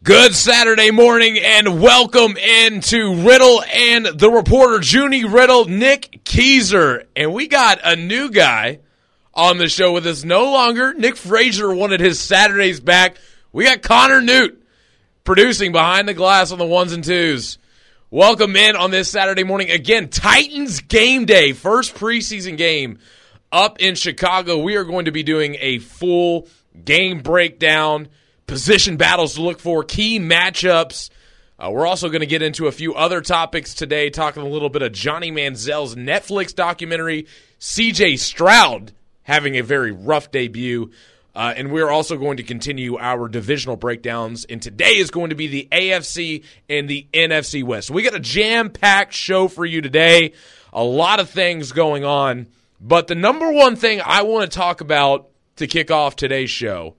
Good Saturday morning and welcome into Riddle and the reporter, Junie Riddle, Nick Keyser. And we got a new guy on the show with us. No longer Nick Frazier wanted his Saturdays back. We got Connor Newt producing behind the glass on the ones and twos. Welcome in on this Saturday morning. Again, Titans game day, first preseason game up in Chicago. We are going to be doing a full game breakdown, position battles to look for, key matchups. We're also going to get into a few other topics today, talking a little bit of Johnny Manziel's Netflix documentary, C.J. Stroud having a very rough debut, and we're also going to continue our divisional breakdowns, and today is going to be the AFC and the NFC West. So we got a jam-packed show for you today, a lot of things going on, but the number one thing I want to talk about to kick off today's show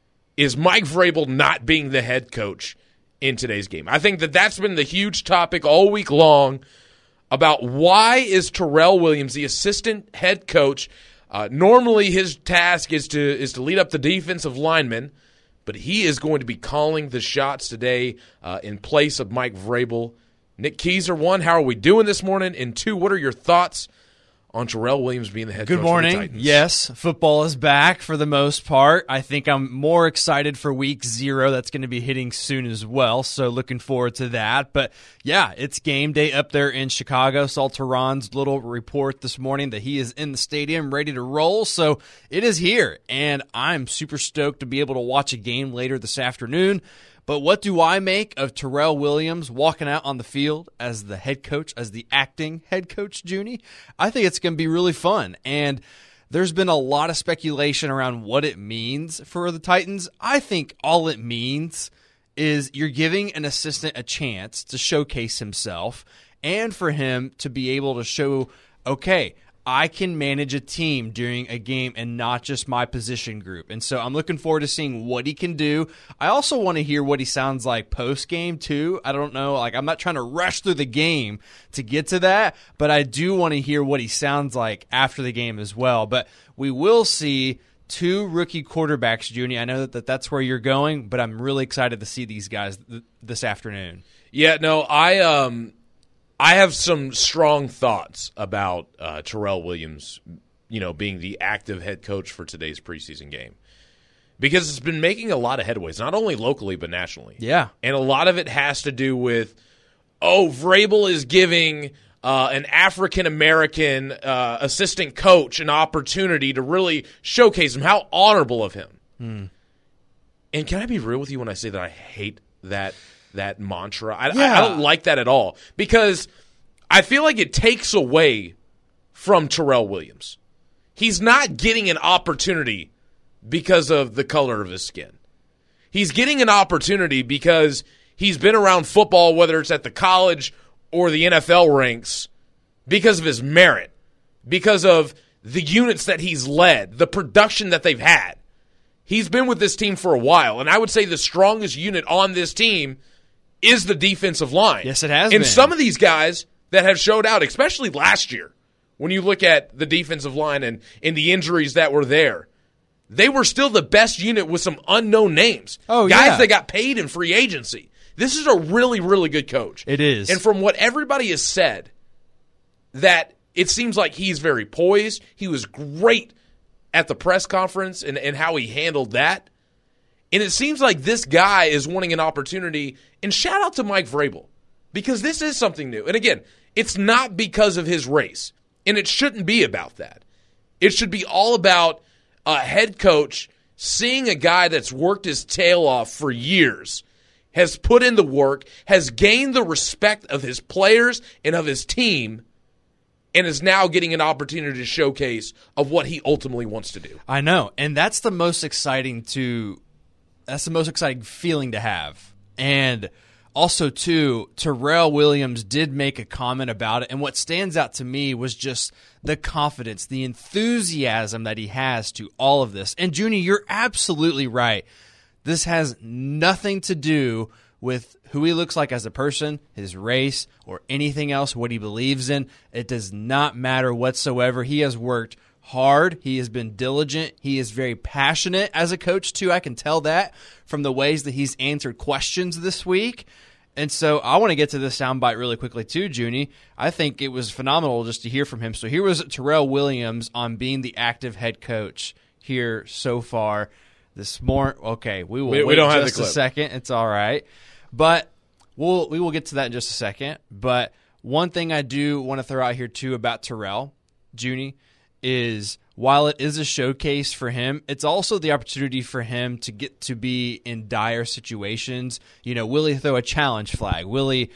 is Mike Vrabel not being the head coach in today's game. I think that that's been the huge topic all week long about why is Terrell Williams the assistant head coach. Normally his task is to lead up the defensive linemen, but he is going to be calling the shots today in place of Mike Vrabel. Nick Keyser, one, how are we doing this morning? And two, what are your thoughts on Terrell Williams being the head coach of the Titans? Good morning. Yes, football is back for the most part. I think I'm more excited for week 0. That's going to be hitting soon as well, so looking forward to that. But, yeah, it's game day up there in Chicago. Saw Tehran's little report this morning that he is in the stadium ready to roll, so it is here. And I'm super stoked to be able to watch a game later this afternoon. But what do I make of Terrell Williams walking out on the field as the head coach, as the acting head coach, Junie? I think it's going to be really fun. And there's been a lot of speculation around what it means for the Titans. I think all it means is you're giving an assistant a chance to showcase himself and for him to be able to show, okay, I can manage a team during a game and not just my position group. And so I'm looking forward to seeing what he can do. I also want to hear what he sounds like post-game, too. I don't know. I'm not trying to rush through the game to get to that, but I do want to hear what he sounds like after the game as well. But we will see 2 rookie quarterbacks, Junie. I know that that's where you're going, but I'm really excited to see these guys this afternoon. Yeah, no, I have some strong thoughts about Terrell Williams, being the active head coach for today's preseason game, because it's been making a lot of headways, not only locally but nationally. Yeah, and a lot of it has to do with, Vrabel is giving an African American assistant coach an opportunity to really showcase him. How honorable of him! And can I be real with you when I say that I hate that mantra? I don't like that at all, because I feel like it takes away from Terrell Williams. He's not getting an opportunity because of the color of his skin. He's getting an opportunity because he's been around football, whether it's at the college or the NFL ranks, because of his merit, because of the units that he's led, the production that they've had. He's been with this team for a while, and I would say the strongest unit on this team is the defensive line. Yes, it has been. And some of these guys that have showed out, especially last year, when you look at the defensive line and the injuries that were there, they were still the best unit with some unknown names. Guys that got paid in free agency. This is a really, really good coach. It is. And from what everybody has said, that it seems like he's very poised. He was great at the press conference and how he handled that. And it seems like this guy is wanting an opportunity. And shout out to Mike Vrabel, because this is something new. And again, it's not because of his race. And it shouldn't be about that. It should be all about a head coach seeing a guy that's worked his tail off for years, has put in the work, has gained the respect of his players and of his team, and is now getting an opportunity to showcase of what he ultimately wants to do. I know. And that's the most exciting feeling to have. And also, too, Terrell Williams did make a comment about it, and what stands out to me was just the confidence, the enthusiasm that he has to all of this. And, Junie, you're absolutely right. This has nothing to do with who he looks like as a person, his race, or anything else, what he believes in. It does not matter whatsoever. He has worked hard. He has been diligent. He is very passionate as a coach, too. I can tell that from the ways that he's answered questions this week. And so I want to get to this soundbite really quickly, too, Junie. I think it was phenomenal just to hear from him. So here was Terrell Williams on being the active head coach here so far this morning. Okay, we will wait don't have just the clip. A second. It's all right. But we will get to that in just a second. But one thing I do want to throw out here, too, about Terrell, Junie, is while it is a showcase for him, it's also the opportunity for him to get to be in dire situations. Will he throw a challenge flag? Will he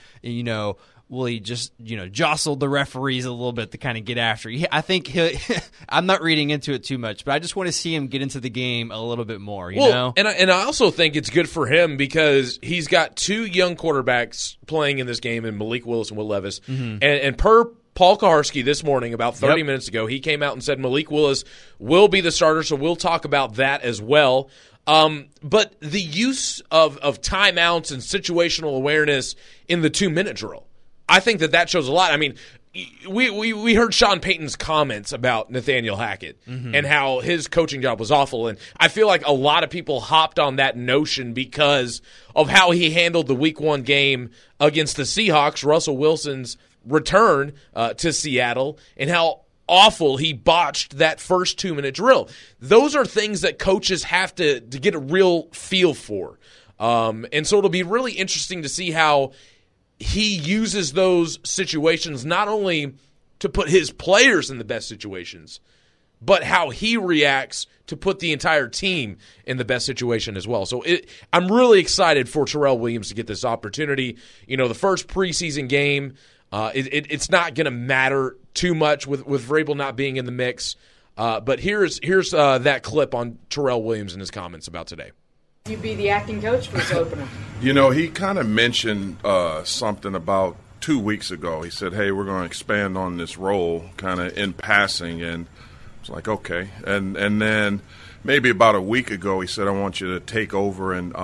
just, jostle the referees a little bit to kind of get after? I think I'm not reading into it too much, but I just want to see him get into the game a little bit more, you know? And I also think it's good for him because he's got two young quarterbacks playing in this game in Malik Willis and Will Levis. Mm-hmm. And per Paul Kaharski this morning, about 30 minutes ago, he came out and said Malik Willis will be the starter, so we'll talk about that as well. But the use of timeouts and situational awareness in the 2-minute drill, I think that shows a lot. I mean, we heard Sean Payton's comments about Nathaniel Hackett and how his coaching job was awful, and I feel like a lot of people hopped on that notion because of how he handled the Week 1 game against the Seahawks, Russell Wilson's return to Seattle, and how awful he botched that first 2-minute drill. Those are things that coaches have to get a real feel for. And so it'll be really interesting to see how he uses those situations not only to put his players in the best situations, but how he reacts to put the entire team in the best situation as well. So I'm really excited for Terrell Williams to get this opportunity. The first preseason game, it's not going to matter too much with Vrabel not being in the mix. But here's that clip on Terrell Williams and his comments about today. You be the acting coach for this opener. He kind of mentioned something about 2 weeks ago. He said, hey, we're going to expand on this role kind of in passing. And it's like, okay. And then maybe about a week ago, he said, I want you to take over and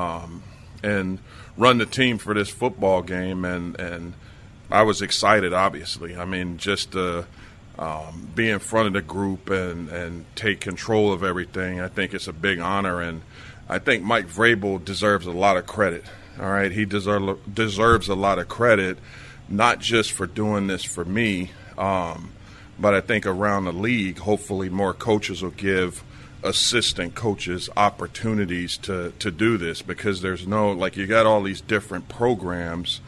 run the team for this football game. And I was excited, obviously. I mean, just to be in front of the group and take control of everything, I think it's a big honor. And I think Mike Vrabel deserves a lot of credit. All right, he deserves a lot of credit, not just for doing this for me, but I think around the league, hopefully more coaches will give assistant coaches opportunities to do this, because there's you got all these different programs,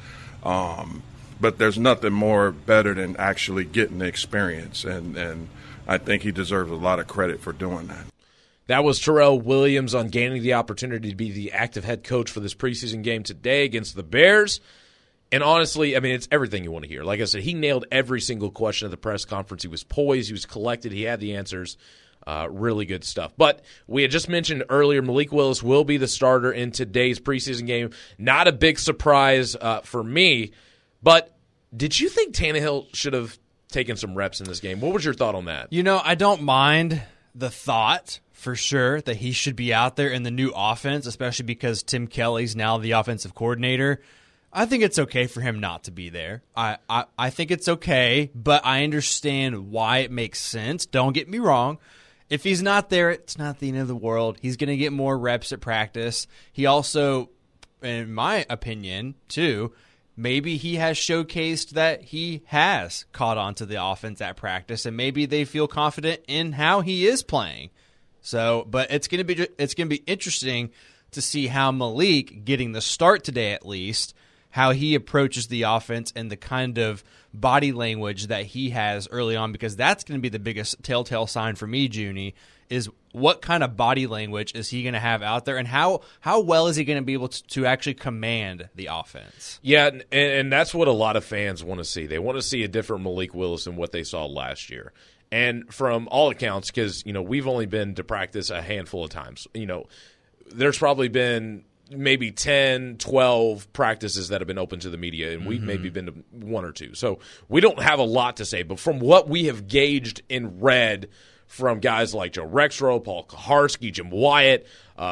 but there's nothing more better than actually getting the experience, and I think he deserves a lot of credit for doing that. That was Terrell Williams on gaining the opportunity to be the active head coach for this preseason game today against the Bears. And honestly, I mean, it's everything you want to hear. Like I said, he nailed every single question at the press conference. He was poised. He was collected. He had the answers. Really good stuff. But we had just mentioned earlier, Malik Willis will be the starter in today's preseason game. Not a big surprise for me. But did you think Tannehill should have taken some reps in this game? What was your thought on that? I don't mind the thought, for sure, that he should be out there in the new offense, especially because Tim Kelly's now the offensive coordinator. I think it's okay for him not to be there. I think it's okay, but I understand why it makes sense. Don't get me wrong. If he's not there, it's not the end of the world. He's going to get more reps at practice. He also, in my opinion, too, maybe he has showcased that he has caught on to the offense at practice, and maybe they feel confident in how he is playing. So, but it's going to be interesting to see how Malik, getting the start today at least, how he approaches the offense and the kind of body language that he has early on, because that's going to be the biggest telltale sign for me, Junie, is what kind of body language is he going to have out there, and how well is he going to be able to actually command the offense? Yeah, and that's what a lot of fans want to see. They want to see a different Malik Willis than what they saw last year. And from all accounts, because, we've only been to practice a handful of times, there's probably been maybe 10, 12 practices that have been open to the media, and we've maybe been to one or two. So we don't have a lot to say. But from what we have gauged and read from guys like Joe Rexrow, Paul Kaharski, Jim Wyatt,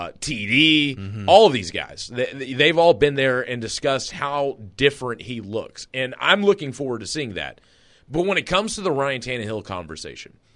TD, all of these guys, they've all been there and discussed how different he looks. And I'm looking forward to seeing that. But when it comes to the Ryan Tannehill conversation,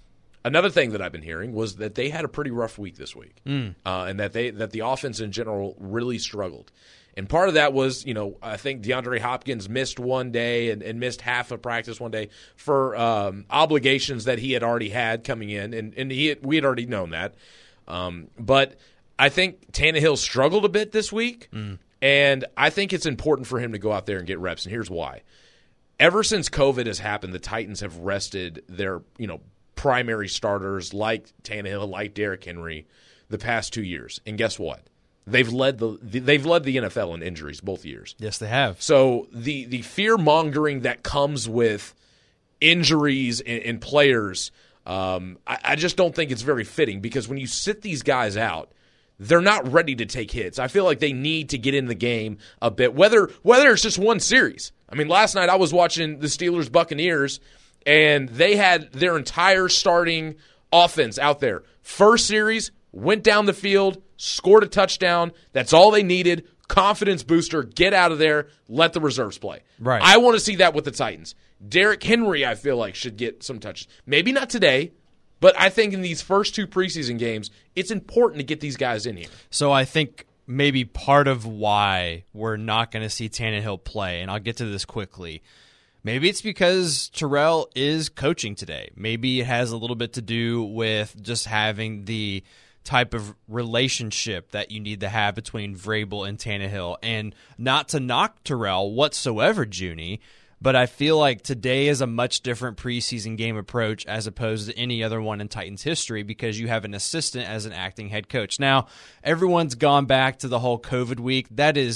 Another thing that I've been hearing was that they had a pretty rough week this week, and that the offense in general really struggled. And part of that was, I think DeAndre Hopkins missed one day and missed half of practice one day for obligations that he had already had coming in, and we had already known that. But I think Tannehill struggled a bit this week, and I think it's important for him to go out there and get reps, and here's why. Ever since COVID has happened, the Titans have rested their, primary starters like Tannehill, like Derrick Henry, the past 2 years. And guess what? They've led the NFL in injuries both years. Yes, they have. So the fear-mongering that comes with injuries in players, I just don't think it's very fitting, because when you sit these guys out, they're not ready to take hits. I feel like they need to get in the game a bit, whether it's just one series. I mean, last night I was watching the Steelers-Buccaneers, and they had their entire starting offense out there. First series, went down the field, scored a touchdown. That's all they needed. Confidence booster. Get out of there. Let the reserves play. Right. I want to see that with the Titans. Derrick Henry, I feel like, should get some touches. Maybe not today, but I think in these first 2 preseason games, it's important to get these guys in here. So I think maybe part of why we're not going to see Tannehill play, and I'll get to this quickly, maybe it's because Terrell is coaching today. Maybe it has a little bit to do with just having the type of relationship that you need to have between Vrabel and Tannehill. And not to knock Terrell whatsoever, Junie, but I feel like today is a much different preseason game approach as opposed to any other one in Titans history, because you have an assistant as an acting head coach. Now, everyone's gone back to the whole COVID week.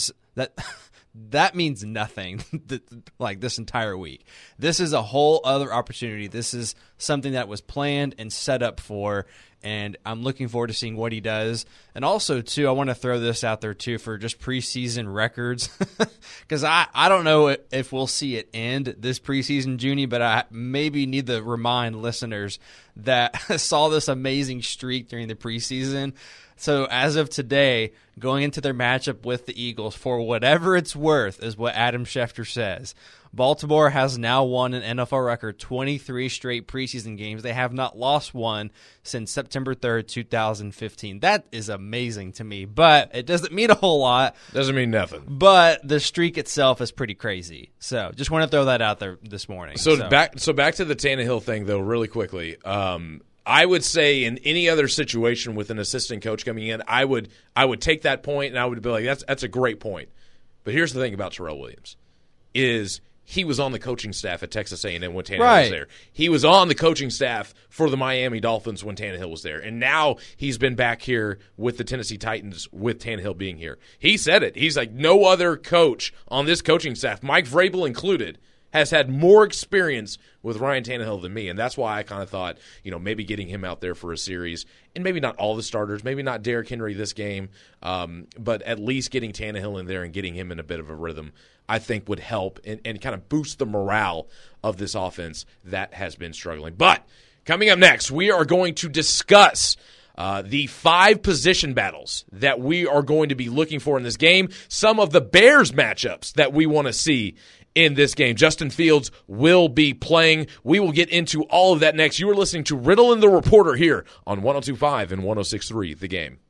That means nothing like this entire week. This is a whole other opportunity. This is something that was planned and set up for, and I'm looking forward to seeing what he does. And also, too, I want to throw this out there, too, for just preseason records, because I don't know if we'll see it end this preseason, Junie, but I maybe need to remind listeners that saw this amazing streak during the preseason. So as of today, going into their matchup with the Eagles, for whatever it's worth, is what Adam Schefter says, Baltimore has now won an NFL record 23 straight preseason games. They have not lost one since September 3rd, 2015. That is amazing to me, but it doesn't mean a whole lot. Doesn't mean nothing. But the streak itself is pretty crazy. So just want to throw that out there this morning. Back to the Tannehill thing, though, really quickly. I would say in any other situation with an assistant coach coming in, I would take that point and I would be like, that's a great point. But here's the thing about Terrell Williams is he was on the coaching staff at Texas A&M when Tannehill was there. He was on the coaching staff for the Miami Dolphins when Tannehill was there. And now he's been back here with the Tennessee Titans with Tannehill being here. He said it. He's like, no other coach on this coaching staff, Mike Vrabel included, has had more experience with Ryan Tannehill than me, and that's why I kind of thought, maybe getting him out there for a series, and maybe not all the starters, maybe not Derrick Henry this game, but at least getting Tannehill in there and getting him in a bit of a rhythm, I think would help and kind of boost the morale of this offense that has been struggling. But coming up next, we are going to discuss the 5 position battles that we are going to be looking for in this game, some of the Bears matchups that we want to see in this game. Justin Fields will be playing. We will get into all of that next. You are listening to Riddle and the Reporter here on 102.5 and 106.3 The Game.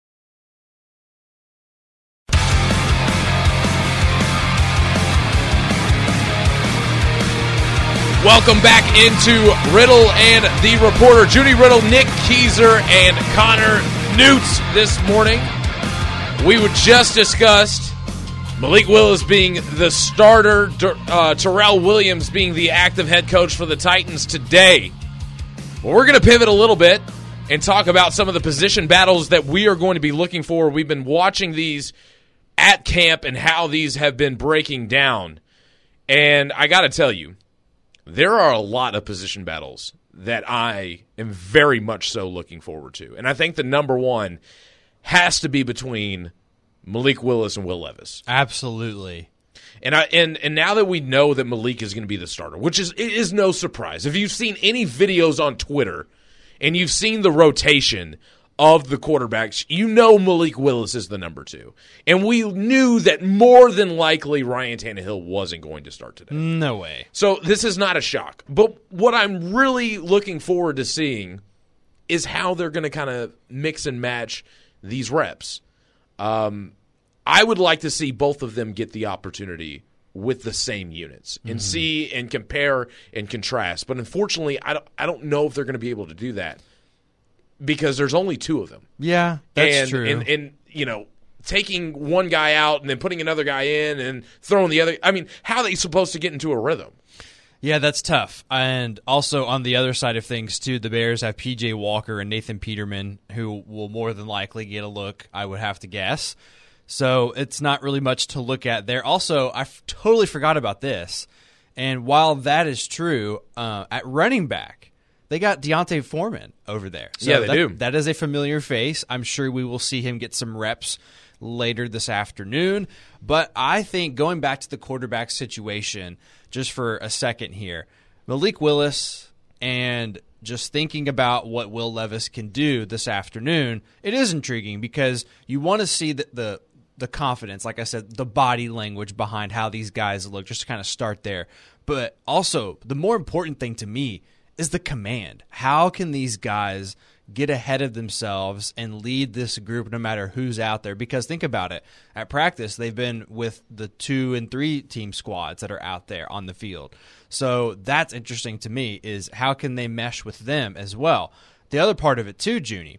Welcome back into Riddle and the Reporter. Junie Riddle, Nick Keyser, and Connor Newts this morning. We were just discussed Malik Willis being the starter, Terrell Williams being the active head coach for the Titans today. Well, we're going to pivot a little bit and talk about some of the position battles that we are going to be looking for. We've been watching these at camp and how these have been breaking down. And I got to tell you, there are a lot of position battles that I am very much so looking forward to. And I think the number one has to be between Malik Willis and Will Levis. Absolutely. And now that we know that Malik is going to be the starter, which is no surprise. If you've seen any videos on Twitter and you've seen the rotation of the quarterbacks, you know Malik Willis is the number 2. And we knew that more than likely Ryan Tannehill wasn't going to start today. No way. So this is not a shock. But what I'm really looking forward to seeing is how they're going to kind of mix and match these reps. I would like to see both of them get the opportunity with the same units and see and compare and contrast. But unfortunately, I don't know if they're going to be able to do that because there's only two of them. Yeah, that's true. And taking one guy out and then putting another guy in and throwing the other. I mean, how are they supposed to get into a rhythm? Yeah, that's tough. And also on the other side of things, too, the Bears have P.J. Walker and Nathan Peterman, who will more than likely get a look, I would have to guess. So it's not really much to look at there. Also, I totally forgot about this. And while that is true, at running back, they got Deontay Foreman over there. So yeah, they do. That is a familiar face. I'm sure we will see him get some reps later this afternoon. But I think going back to the quarterback situation just for a second here, Malik Willis and just thinking about what Will Levis can do this afternoon, it is intriguing because you want to see the confidence, like I said, the body language behind how these guys look, just to kind of start there. But also, the more important thing to me is the command. How can these guys get ahead of themselves and lead this group no matter who's out there? Because think about it. At practice, they've been with the 2 and 3 team squads that are out there on the field. So that's interesting to me, is how can they mesh with them as well? The other part of it too, Junie,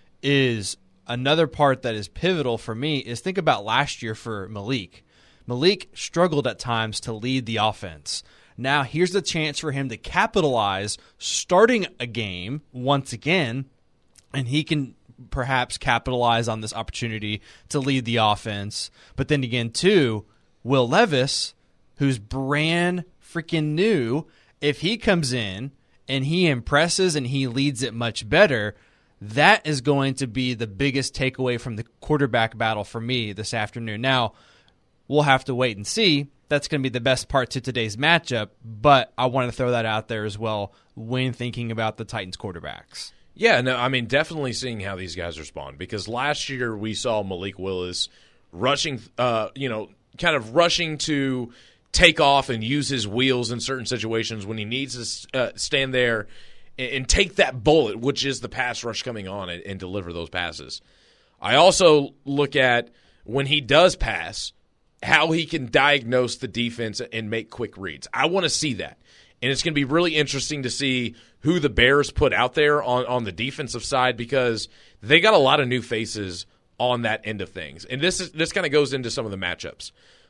is another part that is pivotal for me is think about last year for Malik. Malik struggled at times to lead the offense. Now here's the chance for him to capitalize starting a game once again, and he can perhaps capitalize on this opportunity to lead the offense. But then again, too, Will Levis, who's brand freaking new, if he comes in and he impresses and he leads it much better, that is going to be the biggest takeaway from the quarterback battle for me this afternoon. Now, we'll have to wait and see. That's going to be the best part to today's matchup, but I want to throw that out there as well when thinking about the Titans quarterbacks. Yeah, no, I mean, definitely seeing how these guys respond, because last year we saw Malik Willis rushing, kind of rushing to take off and use his wheels in certain situations when he needs to stand there and take that bullet, which is the pass rush coming on, and deliver those passes. I also look at when he does pass, how he can diagnose the defense and make quick reads. I want to see that. And it's going to be really interesting to see who the Bears put out there on the defensive side, because they got a lot of new faces on that end of things. And this kind of goes into some of the matchups.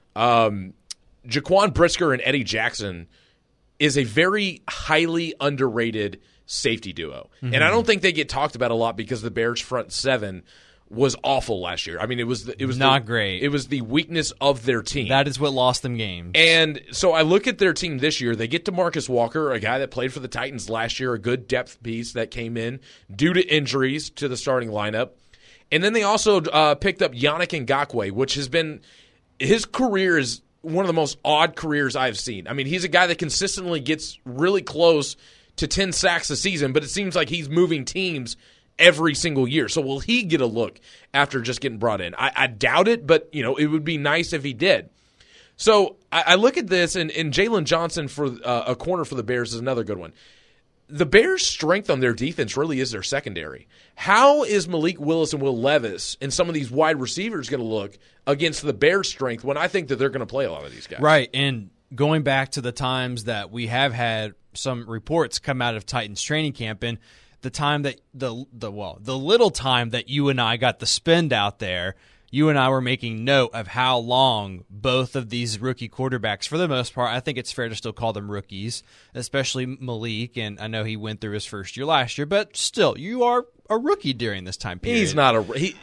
Jaquan Brisker and Eddie Jackson is a very highly underrated safety duo. Mm-hmm. And I don't think they get talked about a lot because the Bears front seven was awful last year. I mean, it was not great. It was the weakness of their team. That is what lost them games. And so I look at their team this year. They get DeMarcus Walker, a guy that played for the Titans last year, a good depth piece that came in due to injuries to the starting lineup. And then they also picked up Yannick Ngakoue, which has been – his career is one of the most odd careers I've seen. I mean, he's a guy that consistently gets really close to 10 sacks a season, but it seems like he's moving teams – every single year. So will he get a look after just getting brought in? I doubt it, but it would be nice if he did. So I look at this, and Jalen Johnson for a corner for the Bears is another good one. The Bears' strength on their defense really is their secondary. How is Malik Willis and Will Levis and some of these wide receivers going to look against the Bears' strength when I think that they're going to play a lot of these guys? Right, and going back to the times that we have had some reports come out of Titans training camp, and the time that the little time that you and I got to spend out there, you and I were making note of how long both of these rookie quarterbacks, for the most part, I think it's fair to still call them rookies, especially Malik, and I know he went through his first year last year, but still, you are a rookie during this time period. He's not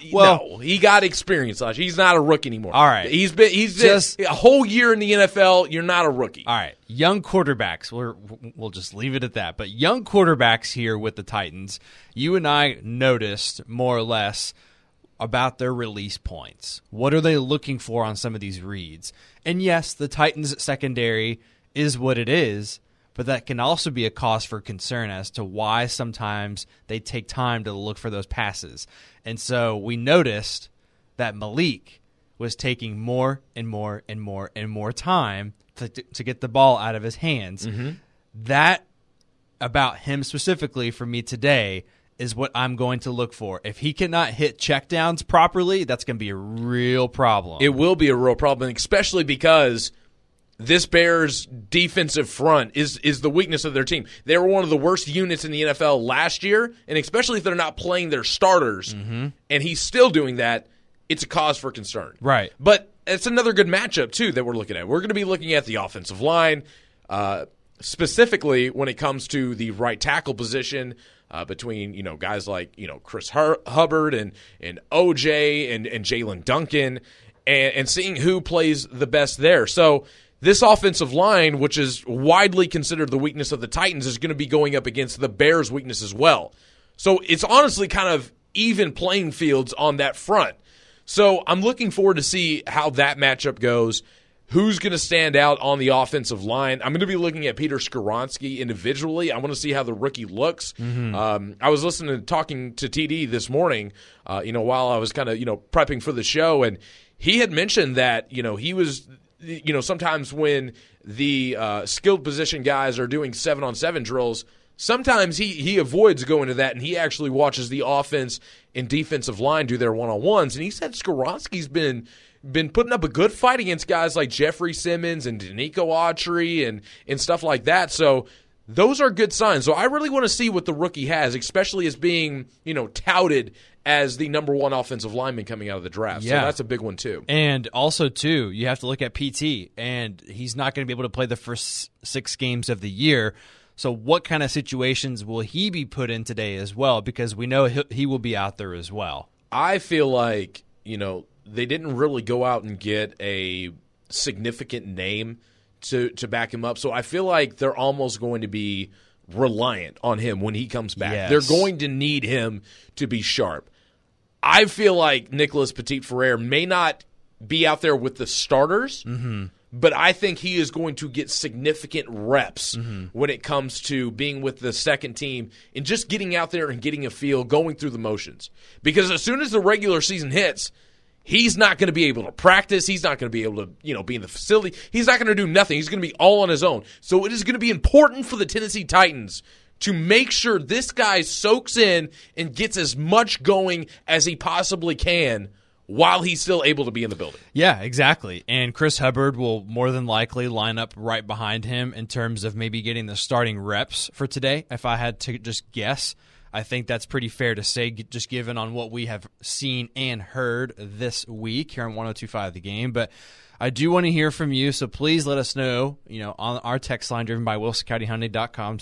he got experience last year. He's not a rookie anymore. All right. He's just a whole year in the NFL, you're not a rookie. All right. Young quarterbacks, we'll just leave it at that. But young quarterbacks here with the Titans, you and I noticed more or less about their release points. What are they looking for on some of these reads? And yes, the Titans secondary is what it is, but that can also be a cause for concern as to why sometimes they take time to look for those passes. And so we noticed that Malik was taking more and more and more and more time to get the ball out of his hands. Mm-hmm. That, about him specifically for me today, is what I'm going to look for. If he cannot hit checkdowns properly, that's going to be a real problem. It will be a real problem, especially because this Bears defensive front is the weakness of their team. They were one of the worst units in the NFL last year, and especially if they're not playing their starters, and he's still doing that, it's a cause for concern. Right. But it's another good matchup, too, that we're looking at. We're going to be looking at the offensive line, specifically when it comes to the right tackle position, between guys like Chris Hubbard and OJ and Jalen Duncan, and seeing who plays the best there. So this offensive line, which is widely considered the weakness of the Titans, is going to be going up against the Bears' weakness as well. So it's honestly kind of even playing fields on that front. So I'm looking forward to see how that matchup goes. Who's going to stand out on the offensive line? I'm going to be looking at Peter Skoronski individually. I want to see how the rookie looks. I was talking to TD this morning, while I was kind of, prepping for the show, and he had mentioned that, he was, sometimes when the skilled position guys are doing 7-on-7 drills, sometimes he avoids going to that, and he actually watches the offense and defensive line do their one-on-ones. And he said Skoronski's been putting up a good fight against guys like Jeffrey Simmons and Danico Autry and stuff like that. So those are good signs. So I really want to see what the rookie has, especially as being, touted as the number one offensive lineman coming out of the draft. Yeah. So that's a big one too. And also, too, you have to look at PT, and he's not going to be able to play the first 6 games of the year. So what kind of situations will he be put in today as well? Because we know he will be out there as well. I feel like, they didn't really go out and get a significant name to back him up. So I feel like they're almost going to be reliant on him when he comes back. Yes. They're going to need him to be sharp. I feel like Nicholas Petit-Frere may not be out there with the starters, but I think he is going to get significant reps when it comes to being with the second team and just getting out there and getting a feel, going through the motions. Because as soon as the regular season hits, he's not going to be able to practice. He's not going to be able to, be in the facility. He's not going to do nothing. He's going to be all on his own. So it is going to be important for the Tennessee Titans to make sure this guy soaks in and gets as much going as he possibly can while he's still able to be in the building. Yeah, exactly. And Chris Hubbard will more than likely line up right behind him in terms of maybe getting the starting reps for today, if I had to just guess. I think that's pretty fair to say, just given on what we have seen and heard this week here on 102.5 The Game. But I do want to hear from you, so please let us know, on our text line driven by WilsonCountyHyundai.com,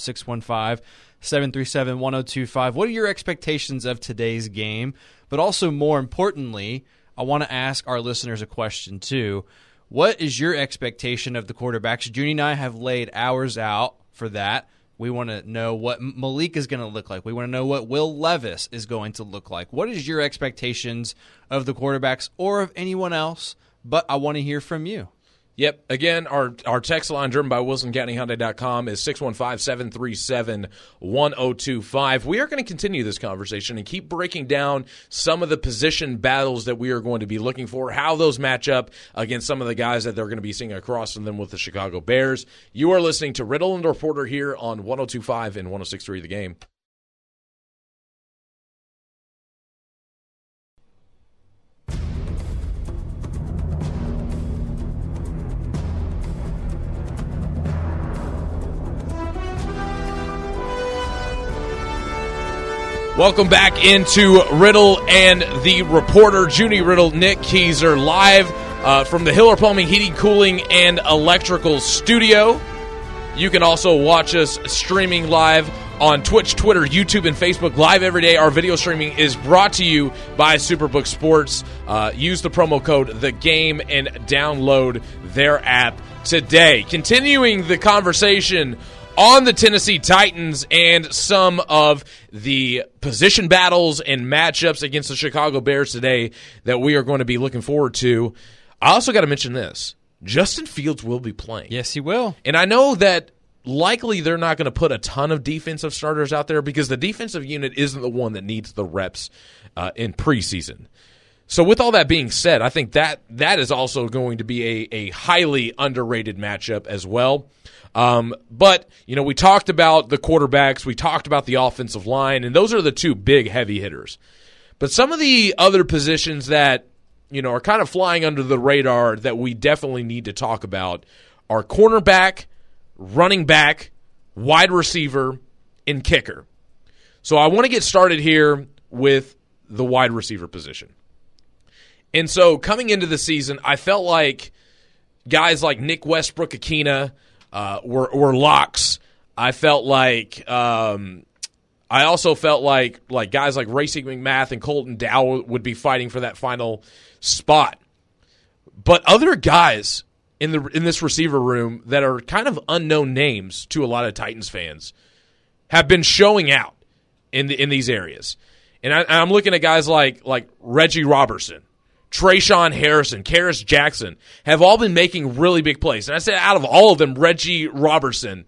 615-737-1025. What are your expectations of today's game? But also, more importantly, I want to ask our listeners a question, too. What is your expectation of the quarterbacks? Junie and I have laid hours out for that. We want to know what Malik is going to look like. We want to know what Will Levis is going to look like. What is your expectations of the quarterbacks or of anyone else? But I want to hear from you. Yep. Again, our text line driven by WilsonCountyHyundai.com is 615-737-1025. We are going to continue this conversation and keep breaking down some of the position battles that we are going to be looking for, how those match up against some of the guys that they're going to be seeing across from them with the Chicago Bears. You are listening to Riddle and Reporter here on 102.5 and 106.3 The Game. Welcome back into Riddle and the Reporter. Junie Riddle, Nick Keyser, live from the Hiller Plumbing, Heating, Cooling, and Electrical Studio. You can also watch us streaming live on Twitch, Twitter, YouTube, and Facebook live every day. Our video streaming is brought to you by Superbook Sports. Use the promo code THEGAME and download their app today. Continuing the conversation on the Tennessee Titans and some of the position battles and matchups against the Chicago Bears today that we are going to be looking forward to. I also got to mention this. Justin Fields will be playing. Yes, he will. And I know that likely they're not going to put a ton of defensive starters out there because the defensive unit isn't the one that needs the reps in preseason. So with all that being said, I think that is also going to be a highly underrated matchup as well. But, we talked about the quarterbacks, we talked about the offensive line, and those are the two big heavy hitters. But some of the other positions that, are kind of flying under the radar that we definitely need to talk about are cornerback, running back, wide receiver, and kicker. So I want to get started here with the wide receiver position. And so coming into the season, I felt like guys like Nick Westbrook-Ikhine were locks. I felt like I also felt like guys like Racey McMath and Colton Dow would be fighting for that final spot. But other guys in this receiver room that are kind of unknown names to a lot of Titans fans have been showing out in these areas. And I'm looking at guys like Reggie Robertson, Trayshawn Harrison, Karis Jackson have all been making really big plays. And I said out of all of them, Reggie Robertson,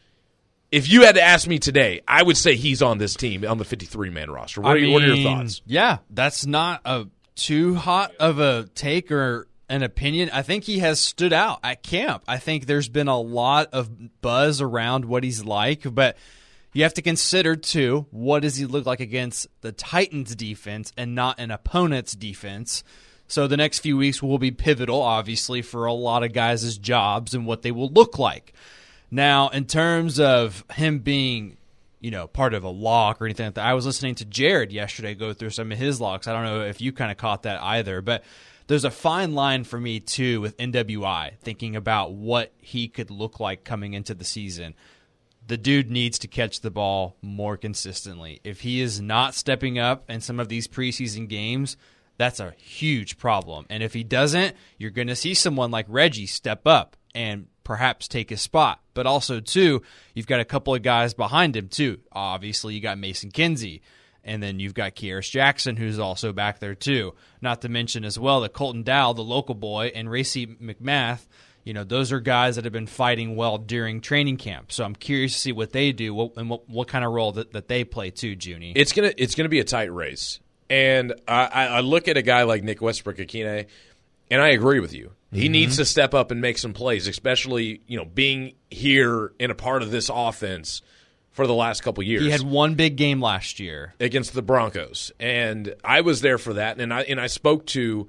if you had to ask me today, I would say he's on this team, on the 53-man roster. What are your thoughts? Yeah, that's not a too hot of a take or an opinion. I think he has stood out at camp. I think there's been a lot of buzz around what he's like, but you have to consider, too, what does he look like against the Titans' defense and not an opponent's defense. So the next few weeks will be pivotal, obviously, for a lot of guys' jobs and what they will look like. Now, in terms of him being, part of a lock or anything like that, I was listening to Jared yesterday go through some of his locks. I don't know if you kind of caught that either, but there's a fine line for me, too, with NWI, thinking about what he could look like coming into the season. The dude needs to catch the ball more consistently. If he is not stepping up in some of these preseason games, that's a huge problem. And if he doesn't, you're going to see someone like Reggie step up and perhaps take his spot. But also, too, you've got a couple of guys behind him, too. Obviously, you got Mason Kinsey. And then you've got Karis Jackson, who's also back there, too. Not to mention, as well, that Colton Dow, the local boy, and Racey McMath, those are guys that have been fighting well during training camp. So I'm curious to see what they do what kind of role that they play, too, Junie. It's gonna be a tight race. And I look at a guy like Nick Westbrook-Ikhine, and I agree with you. He needs to step up and make some plays, especially being here in a part of this offense for the last couple years. He had one big game last year against the Broncos, and I was there for that. And I spoke to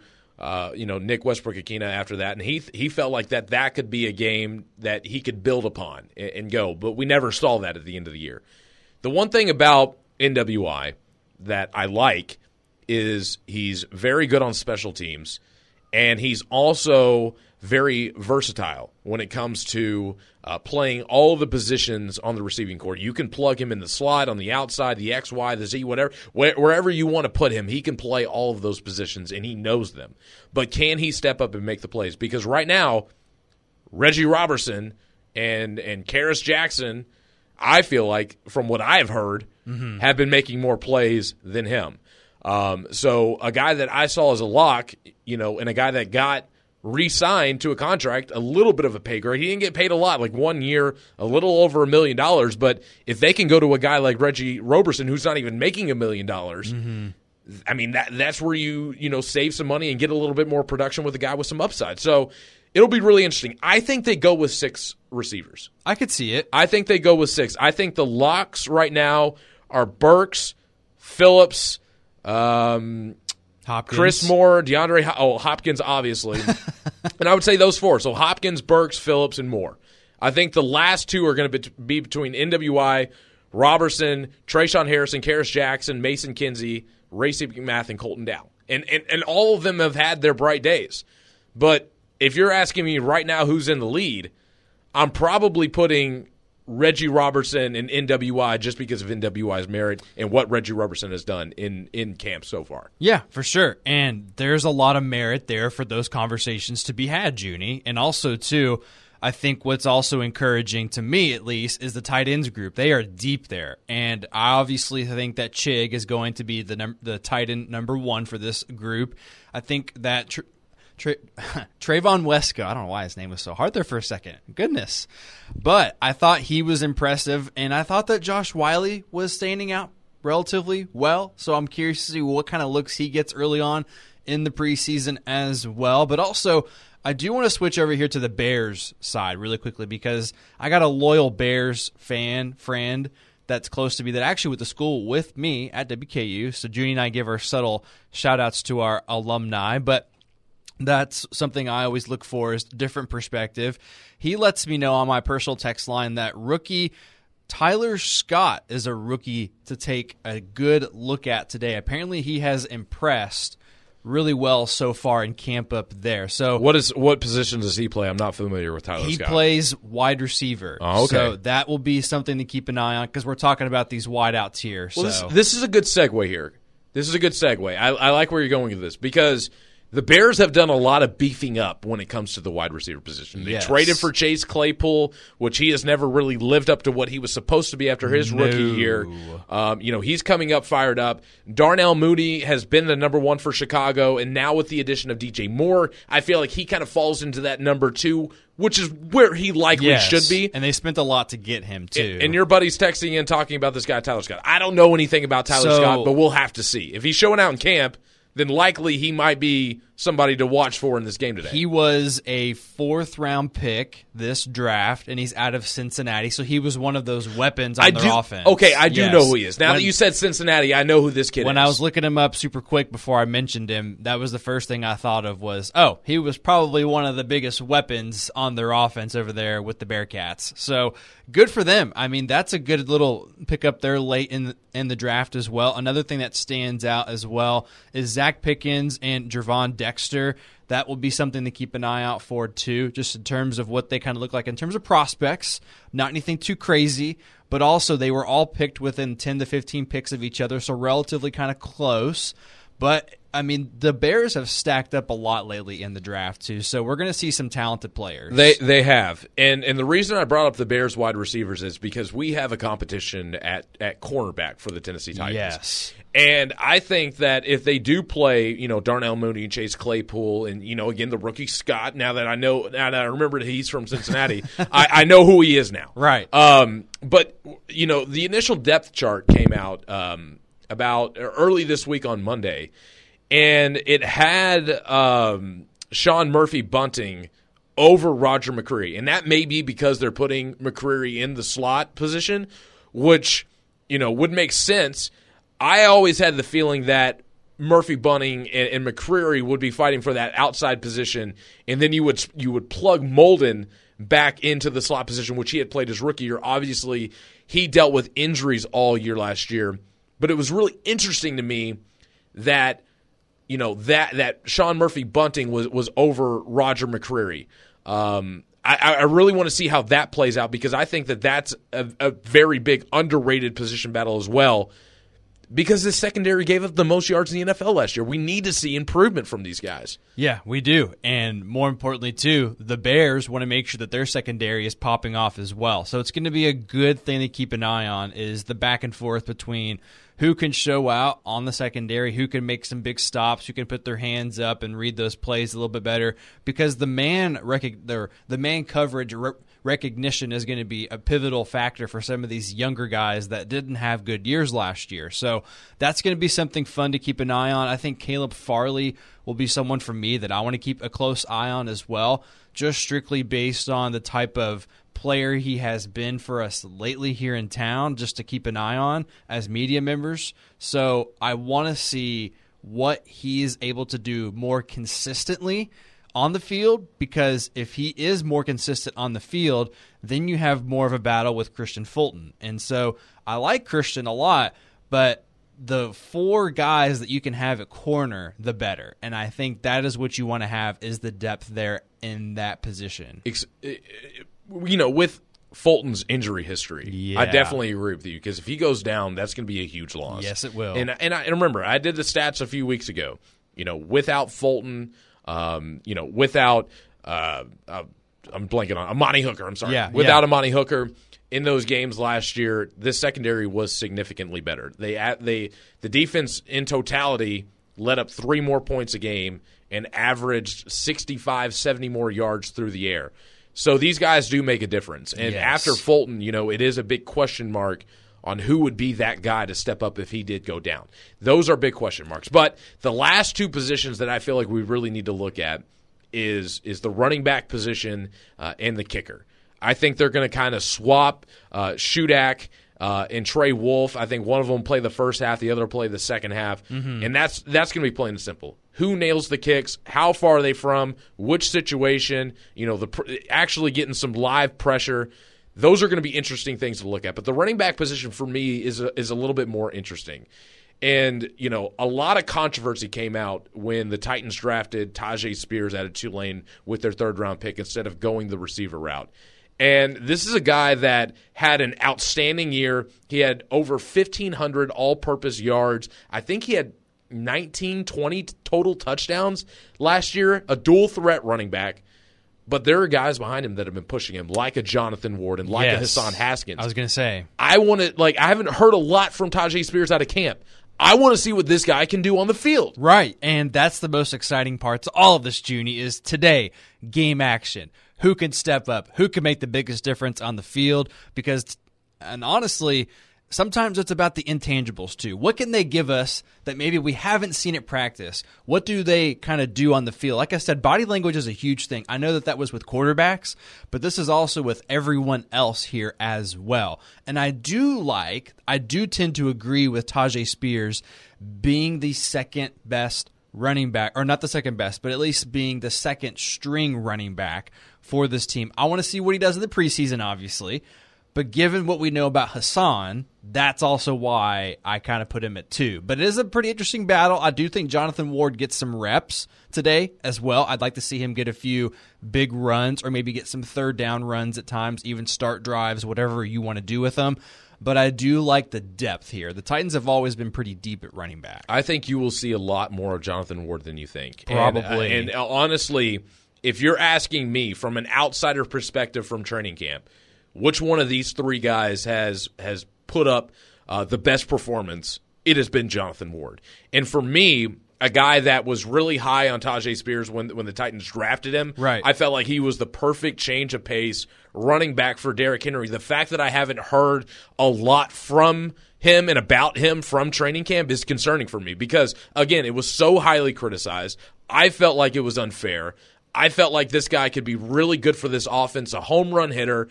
Nick Westbrook-Ikhine after that, and he felt like that could be a game that he could build upon and go. But we never saw that at the end of the year. The one thing about NWI that I like is he's very good on special teams, and he's also very versatile when it comes to playing all of the positions on the receiving court. You can plug him in the slot, on the outside, the X, Y, the Z, whatever, wherever you want to put him, he can play all of those positions, and he knows them. But can he step up and make the plays? Because right now, Reggie Robertson and Karis Jackson, I feel like, from what I've heard, have been making more plays than him. So a guy that I saw as a lock, and a guy that got re-signed to a contract, a little bit of a pay grade. He didn't get paid a lot, like 1 year, a little over $1 million. But if they can go to a guy like Reggie Robertson, who's not even making $1 million, I mean, that's where you save some money and get a little bit more production with a guy with some upside. So it'll be really interesting. I think they go with 6 receivers. I could see it. I think they go with 6. I think the locks right now are Burks, Phillips, Hopkins. Chris Moore, Hopkins, obviously. And I would say those 4. So Hopkins, Burks, Phillips, and Moore. I think the last 2 are going to be between NWI, Robertson, Trayshawn Harrison, Karis Jackson, Mason Kinsey, Racey McMath, and Colton Dow. And all of them have had their bright days. But if you're asking me right now who's in the lead, I'm probably putting Reggie Robertson and NWI just because of NWI's merit and what Reggie Robertson has done in camp so far. Yeah, for sure. And there's a lot of merit there for those conversations to be had, Junie. And also, too, I think what's also encouraging to me, at least, is the tight ends group. They are deep there. And I obviously think that Chig is going to be the tight end number 1 for this group. I think that Trayvon Weska, I don't know why his name was so hard there for a second. Goodness. But I thought he was impressive, and I thought that Josh Wiley was standing out relatively well. So I'm curious to see what kind of looks he gets early on in the preseason as well. But also, I do want to switch over here to the Bears side really quickly because I got a loyal Bears friend that's close to me that actually went to school with me at WKU. So Junie and I give our subtle shout-outs to our alumni, but that's something I always look for is different perspective. He lets me know on my personal text line that rookie Tyler Scott is a rookie to take a good look at today. Apparently he has impressed really well so far in camp up there. So what position does he play? I'm not familiar with Tyler Scott. He plays wide receiver. Oh, okay. So that will be something to keep an eye on because we're talking about these wideouts here. Well, so this is a good segue here. This is a good segue. I like where you're going with this because the Bears have done a lot of beefing up when it comes to the wide receiver position. They traded for Chase Claypool, which he has never really lived up to what he was supposed to be after his rookie year. He's coming up fired up. Darnell Mooney has been the number one for Chicago, and now with the addition of DJ Moore, I feel like he kind of falls into that number two, which is where he likely should be. And they spent a lot to get him, too. And your buddy's texting in talking about this guy, Tyler Scott. I don't know anything about Tyler Scott, but we'll have to see. If he's showing out in camp, then likely he might be somebody to watch for in this game today. He was a 4th-round pick this draft, and he's out of Cincinnati, so he was one of those weapons on their offense. Okay, I do know who he is. Now that you said Cincinnati, I know who this kid is. When I was looking him up super quick before I mentioned him, that was the first thing I thought of was, he was probably one of the biggest weapons on their offense over there with the Bearcats. So good for them. I mean, that's a good little pickup there late in the draft as well. Another thing that stands out as well is Zach Pickens and Gervon Dexter. That will be something to keep an eye out for, too, just in terms of what they kind of look like in terms of prospects. Not anything too crazy, but also they were all picked within 10 to 15 picks of each other, so relatively kind of close. But, I mean, the Bears have stacked up a lot lately in the draft, too, so we're going to see some talented players. They have. And the reason I brought up the Bears wide receivers is because we have a competition at cornerback for the Tennessee Titans. Yes. And I think that if they do play, Darnell Mooney and Chase Claypool and, again, the rookie Scott, now that I remember that he's from Cincinnati, I know who he is now. Right. But, the initial depth chart came out about early this week on Monday, and it had Sean Murphy-Bunting over Roger McCreary. And that may be because they're putting McCreary in the slot position, which, would make sense. I always had the feeling that Murphy-Bunting and McCreary would be fighting for that outside position, and then you would plug Molden back into the slot position, which he had played his rookie year. Obviously, he dealt with injuries all year last year, but it was really interesting to me that that Sean Murphy-Bunting was over Roger McCreary. I really want to see how that plays out because I think that's a very big underrated position battle as well. Because the secondary gave up the most yards in the NFL last year. We need to see improvement from these guys. Yeah, we do. And more importantly, too, the Bears want to make sure that their secondary is popping off as well. So it's going to be a good thing to keep an eye on is the back and forth between who can show out on the secondary, who can make some big stops, who can put their hands up and read those plays a little bit better. Because the man coverage recognition is going to be a pivotal factor for some of these younger guys that didn't have good years last year. So that's going to be something fun to keep an eye on. I think Caleb Farley will be someone for me that I want to keep a close eye on as well, just strictly based on the type of player he has been for us lately here in town, just to keep an eye on as media members. So I want to see what he's able to do more consistently on the field, because if he is more consistent on the field, then you have more of a battle with Christian Fulton. And so I like Christian a lot, but the 4 guys that you can have at corner, the better. And I think that is what you want to have, is the depth there in that position. With Fulton's injury history, I definitely agree with you, because if he goes down, that's going to be a huge loss. Yes, it will. And remember, I did the stats a few weeks ago. Without Fulton, without I'm blanking on Amani Hooker. I'm sorry. Without Amani Hooker in those games last year, this secondary was significantly better. The defense in totality let up 3 more points a game and averaged 65, 70 more yards through the air. So these guys do make a difference. And after Fulton, it is a big question mark on who would be that guy to step up if he did go down. Those are big question marks. But the last two positions that I feel like we really need to look at is the running back position and the kicker. I think they're going to kind of swap Shudak and Trey Wolf. I think one of them play the first half, the other play the second half, and that's going to be plain and simple. Who nails the kicks? How far are they from? Which situation? Actually getting some live pressure. Those are going to be interesting things to look at. But the running back position for me is a little bit more interesting. And, a lot of controversy came out when the Titans drafted Tyjae Spears out of Tulane with their third-round pick instead of going the receiver route. And this is a guy that had an outstanding year. He had over 1,500 all-purpose yards. I think he had 19, 20 total touchdowns last year, a dual-threat running back. But there are guys behind him that have been pushing him, like a Jonathan Ward and like a Hassan Haskins. I was going to say. I haven't heard a lot from Tyjae Spears out of camp. I want to see what this guy can do on the field. Right, and that's the most exciting part to all of this, Junie, is today, game action. Who can step up? Who can make the biggest difference on the field? And honestly, sometimes it's about the intangibles too. What can they give us that maybe we haven't seen at practice? What do they kind of do on the field? Like I said, body language is a huge thing. I know that was with quarterbacks, but this is also with everyone else here as well. And I do tend to agree with Tyjae Spears being the second best running back, or not the second best, but at least being the second string running back for this team. I want to see what he does in the preseason, obviously. But given what we know about Hassan, that's also why I kind of put him at 2. But it is a pretty interesting battle. I do think Jonathan Ward gets some reps today as well. I'd like to see him get a few big runs or maybe get some third down runs at times, even start drives, whatever you want to do with them. But I do like the depth here. The Titans have always been pretty deep at running back. I think you will see a lot more of Jonathan Ward than you think. Probably. And honestly, if you're asking me from an outsider perspective from training camp, which one of these three guys has put up the best performance, it has been Jonathan Ward. And for me, a guy that was really high on Tyjae Spears when the Titans drafted him, right. I felt like he was the perfect change of pace running back for Derrick Henry. The fact that I haven't heard a lot from him and about him from training camp is concerning for me because, again, it was so highly criticized. I felt like it was unfair. I felt like this guy could be really good for this offense, a home run hitter,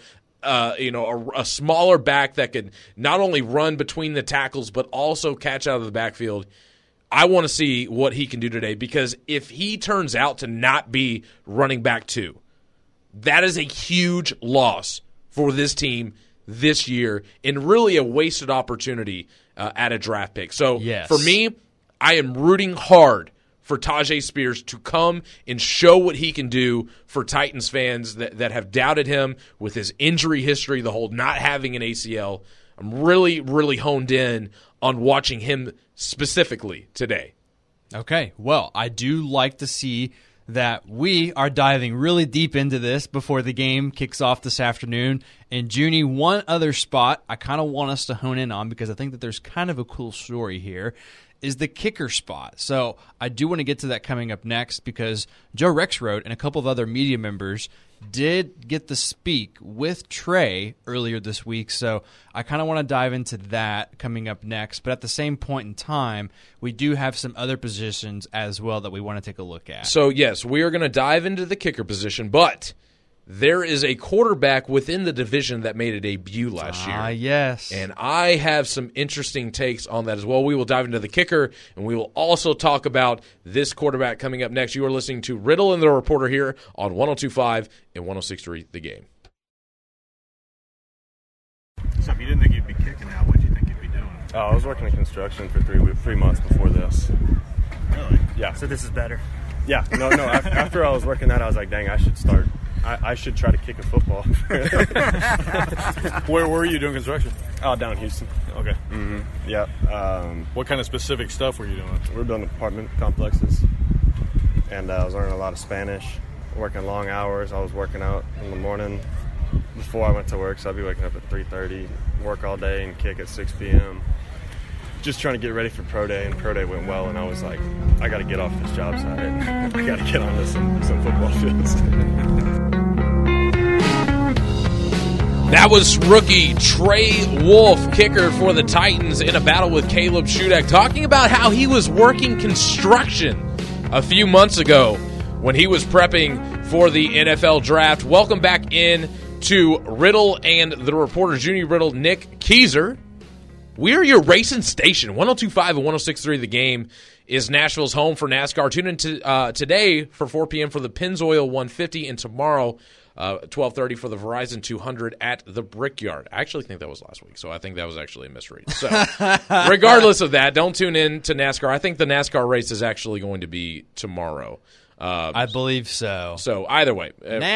a smaller back that could not only run between the tackles but also catch out of the backfield. I want to see what he can do today because if he turns out to not be running back 2, that is a huge loss for this team this year and really a wasted opportunity at a draft pick. So for me, I am rooting hard for Tyjae Spears to come and show what he can do for Titans fans that have doubted him with his injury history, the whole not having an ACL. I'm really, really honed in on watching him specifically today. Okay, well, I do like to see that we are diving really deep into this before the game kicks off this afternoon. And Junie, one other spot I kind of want us to hone in on because I think that there's kind of a cool story here is the kicker spot. So I do want to get to that coming up next because Joe Rexrode and a couple of other media members did get to speak with Trey earlier this week. So I kind of want to dive into that coming up next. But at the same point in time, we do have some other positions as well that we want to take a look at. So, yes, we are going to dive into the kicker position, but there is a quarterback within the division that made a debut last year. Yes. And I have some interesting takes on that as well. We will dive into the kicker, and we will also talk about this quarterback coming up next. You are listening to Riddle and the Reporter here on 102.5 and 106.3 The Game. So if you didn't think you'd be kicking now, what did you think you'd be doing? Oh, I was working in construction for 3 months before this. Really? Yeah. So this is better? Yeah. No. After I was working that, I was like, dang, I should start. I should try to kick a football. Where were you doing construction? Oh, down in Houston. Okay. Mm-hmm. Yeah. What kind of specific stuff were you doing? We're building apartment complexes, and I was learning a lot of Spanish, working long hours. I was working out in the morning before I went to work, so I'd be waking up at 3:30, work all day, and kick at 6 p.m., just trying to get ready for pro day, and pro day went well, and I was like, I got to get off this job site. I got to get onto some football fields. That was rookie Trey Wolff, kicker for the Titans, in a battle with Caleb Shudak, talking about how he was working construction a few months ago when he was prepping for the NFL draft. Welcome back in to Riddle and the Reporter, Junior Riddle, Nick Keyser. We're your racing station. 102.5 and 106.3 The Game is Nashville's home for NASCAR. Tune in today for 4 p.m. for the Pennzoil 150, and tomorrow 12:30 for the Verizon 200 at the Brickyard. I actually think that was last week, so I think that was actually a misread. So regardless of that, don't tune in to NASCAR. I think the NASCAR race is actually going to be tomorrow. I believe so. So either way.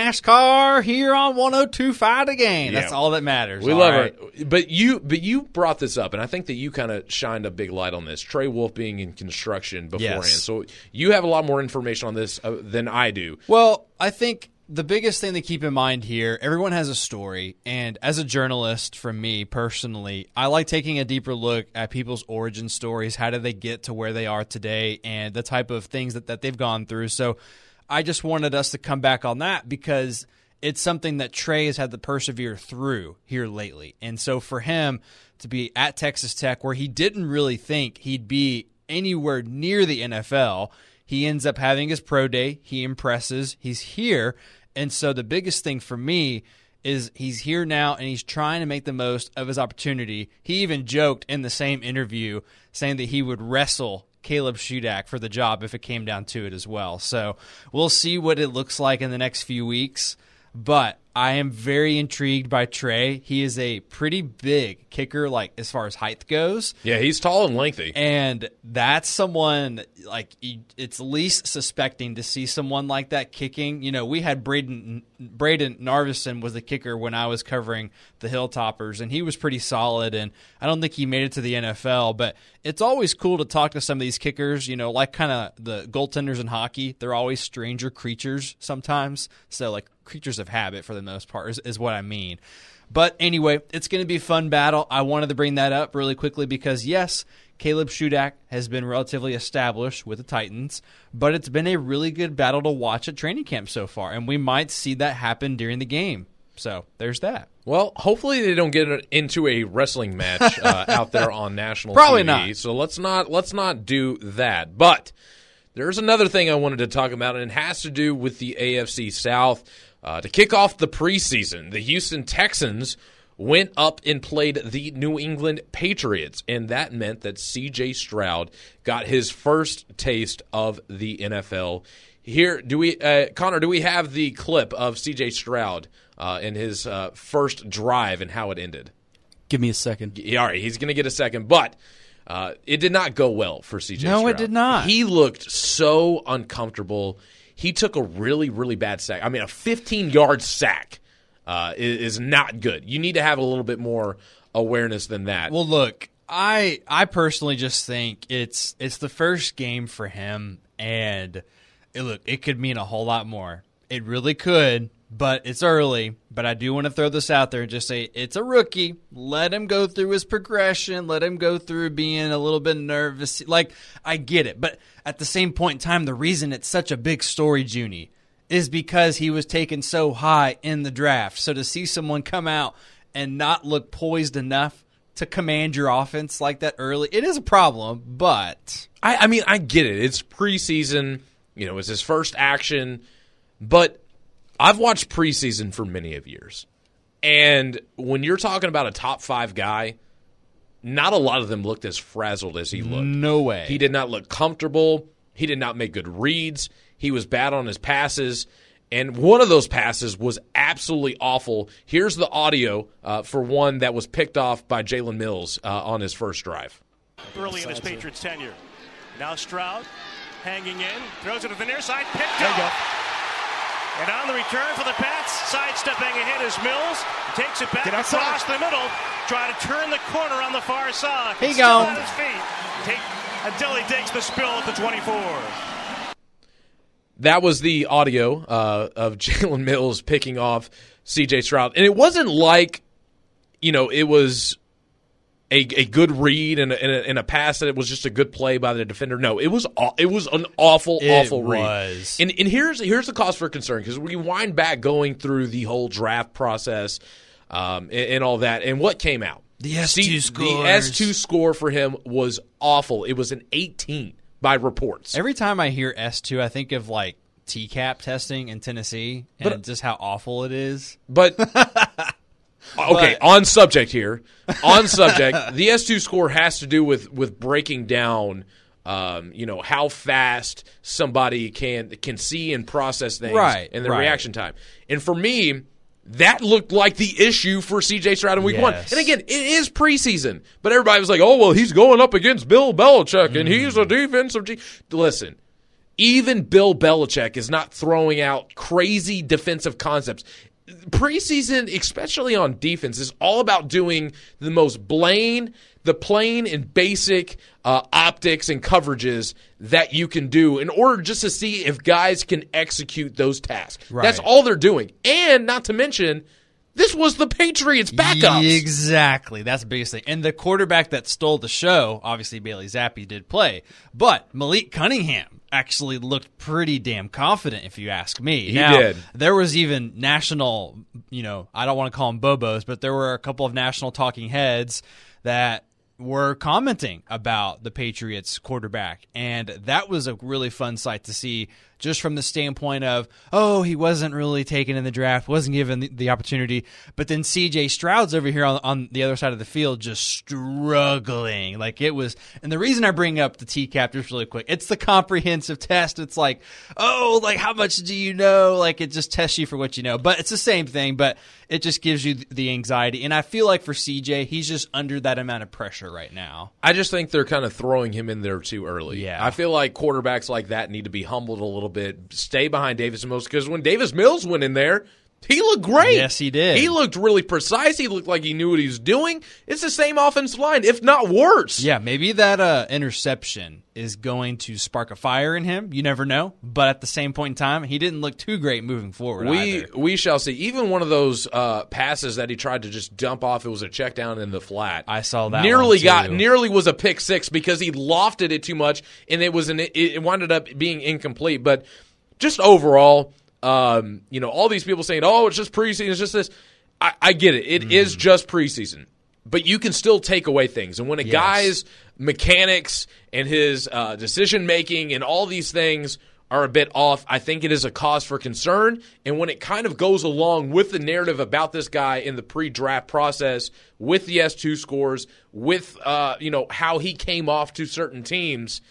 NASCAR here on 102.5 The Game. Yeah. That's all that matters. We love it. But you brought this up, and I think that you kind of shined a big light on this. Trey Wolff being in construction beforehand. Yes. So you have a lot more information on this than I do. Well, I think the biggest thing to keep in mind here, everyone has a story, and as a journalist, from me personally, I like taking a deeper look at people's origin stories. How did they get to where they are today, and the type of things that they've gone through. So I just wanted us to come back on that because it's something that Trey has had to persevere through here lately. And so for him to be at Texas Tech, where he didn't really think he'd be anywhere near the NFL, he ends up having his pro day. He impresses. He's here. And so the biggest thing for me is he's here now and he's trying to make the most of his opportunity. He even joked in the same interview saying that he would wrestle Caleb Shudak for the job if it came down to it as well. So we'll see what it looks like in the next few weeks. But I am very intrigued by Trey. He is a pretty big kicker, like as far as height goes. Yeah, he's tall and lengthy. And that's someone, like, it's least suspecting to see someone like that kicking. You know, we had Braden Narvison was the kicker when I was covering the Hilltoppers, and he was pretty solid, and I don't think he made it to the NFL. But it's always cool to talk to some of these kickers, you know, like kind of the goaltenders in hockey. They're always stranger creatures sometimes. So, like, creatures of habit for the most part is what I mean. But anyway, it's going to be a fun battle. I wanted to bring that up really quickly because, yes, Caleb Shudak has been relatively established with the Titans, but it's been a really good battle to watch at training camp so far, and we might see that happen during the game. So there's that. Well, hopefully they don't get into a wrestling match out there on national Probably TV. not. So let's not do that. But there's another thing I wanted to talk about, and it has to do with the AFC South. To kick off the preseason, the Houston Texans went up and played the New England Patriots, and that meant that C.J. Stroud got his first taste of the NFL. Here, Connor, do we have the clip of C.J. Stroud in his first drive and how it ended? Give me a second. Yeah, all right, he's going to get a second, but it did not go well for C.J. Stroud. No, it did not. He looked so uncomfortable. He took a really, really bad sack. I mean, a 15-yard sack is not good. You need to have a little bit more awareness than that. Well, look, I personally just think it's the first game for him, and it could mean a whole lot more. It really could, but it's early. But I do want to throw this out there and just say it's a rookie. Let him go through his progression. Let him go through being a little bit nervous. Like, I get it. But at the same point in time, the reason it's such a big story, Junie, is because he was taken so high in the draft. So to see someone come out and not look poised enough to command your offense like that early, it is a problem, but I mean, I get it. It's preseason. You know, it's his first action. But I've watched preseason for many of years. And when you're talking about a top 5 guy, not a lot of them looked as frazzled as he looked. No way. He did not look comfortable. He did not make good reads. He was bad on his passes. And one of those passes was absolutely awful. Here's the audio for one that was picked off by Jalen Mills on his first drive. Early in his Patriots tenure. Now Stroud hanging in, throws it to the near side, picked up. And on the return for the Pats, sidestepping ahead is Mills, takes it back across the middle, trying to turn the corner on the far side. He still gone. on his feet until he takes the spill at the 24. That was the audio of Jalen Mills picking off C.J. Stroud. And it wasn't like, you know, it was a good read and a pass that it was just a good play by the defender. No, it was an awful read. And here's the cause for concern, because we wind back going through the whole draft process. and all that. And what came out? The S2 scores. The S2 score for him was awful. It was an 18 by reports. Every time I hear S2, I think of like TCAP testing in Tennessee and just how awful it is. But okay, on subject here. On subject, the S2 score has to do with breaking down how fast somebody can see and process things and the reaction time. And for me, that looked like the issue for C.J. Stroud in week 1. And again, it is preseason. But everybody was like, oh, well, he's going up against Bill Belichick, and he's a defensive Listen, even Bill Belichick is not throwing out crazy defensive concepts. Preseason, especially on defense, is all about doing the most plain and basic optics and coverages that you can do in order just to see if guys can execute those tasks. Right. That's all they're doing. And not to mention, this was the Patriots' backups. Exactly. That's the biggest thing. And the quarterback that stole the show, obviously Bailey Zappi did play, but Malik Cunningham actually looked pretty damn confident, if you ask me. He did. There was even national, I don't want to call them Bobos, but there were a couple of national talking heads that were commenting about the Patriots quarterback, and that was a really fun sight to see, just from the standpoint of, he wasn't really taken in the draft, wasn't given the opportunity, but then C.J. Stroud's over here on the other side of the field just struggling. Like it was, and the reason I bring up the TCAP just really quick, it's the comprehensive test. It's like, how much do you know? Like it just tests you for what you know, but it's the same thing, but it just gives you the anxiety. And I feel like for CJ, he's just under that amount of pressure right now. I just think they're kind of throwing him in there too early. Yeah. I feel like quarterbacks like that need to be humbled a little bit, stay behind Davis Mills, because when Davis Mills went in there, he looked great. Yes, he did. He looked really precise. He looked like he knew what he was doing. It's the same offensive line, if not worse. Yeah, maybe that interception is going to spark a fire in him. You never know. But at the same point in time, he didn't look too great moving forward either. We shall see. Even one of those passes that he tried to just dump off, it was a check down in the flat. I saw that nearly was a pick six because he lofted it too much, and it wound up being incomplete. But just overall, all these people saying, it's just preseason, it's just this. I get it. It is just preseason. But you can still take away things. And when a guy's mechanics and his decision-making and all these things are a bit off, I think it is a cause for concern. And when it kind of goes along with the narrative about this guy in the pre-draft process, with the S2 scores, with how he came off to certain teams,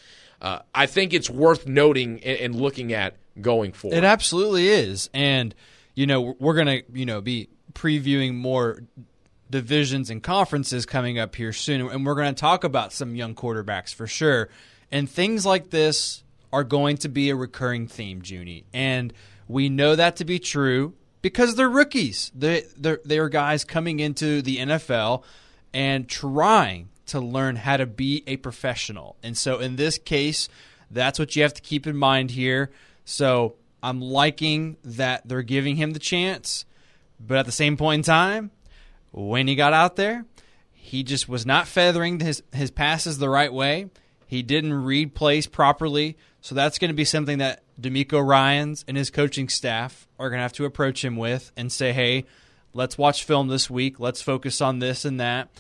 I think it's worth noting and looking at going forward. It absolutely is. And, we're going to, be previewing more divisions and conferences coming up here soon. And we're going to talk about some young quarterbacks for sure. And things like this are going to be a recurring theme, Junie. And we know that to be true because they're rookies. They are guys coming into the NFL and trying to learn how to be a professional. And so in this case, that's what you have to keep in mind here. So I'm liking that they're giving him the chance, but at the same point in time, when he got out there, he just was not feathering his passes the right way. He didn't read plays properly. So that's going to be something that DeMeco Ryans and his coaching staff are going to have to approach him with and say, hey, let's watch film this week. Let's focus on this and that.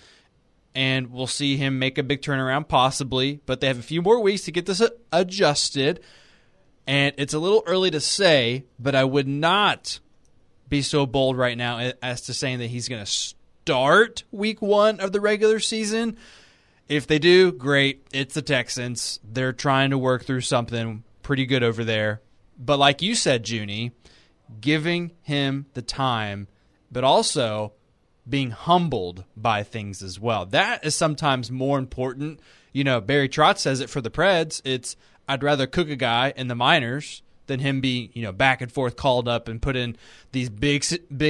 And we'll see him make a big turnaround possibly. But they have a few more weeks to get this adjusted. And it's a little early to say, but I would not be so bold right now as to saying that he's going to start week 1 of the regular season. If they do, great. It's the Texans. They're trying to work through something pretty good over there. But like you said, Junie, giving him the time, but also being humbled by things as well. That is sometimes more important. Barry Trotz says it for the Preds. It's, I'd rather cook a guy in the minors than him be, back and forth called up and put in these big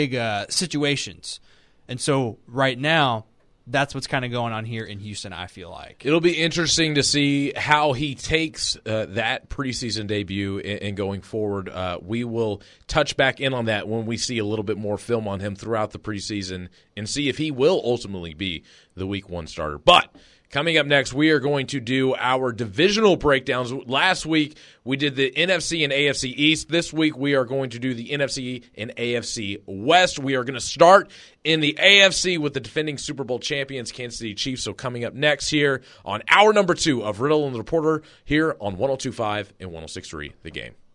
situations. And so right now, that's what's kind of going on here in Houston, I feel like. It'll be interesting to see how he takes that preseason debut and going forward. We will touch back in on that when we see a little bit more film on him throughout the preseason and see if he will ultimately be the week 1 starter. But Coming up next, we are going to do our divisional breakdowns. Last week, we did the NFC and AFC East. This week, we are going to do the NFC and AFC West. We are going to start in the AFC with the defending Super Bowl champions, Kansas City Chiefs. So coming up next here on hour number 2 of Riddle and the Reporter here on 102.5 and 106.3 The Game.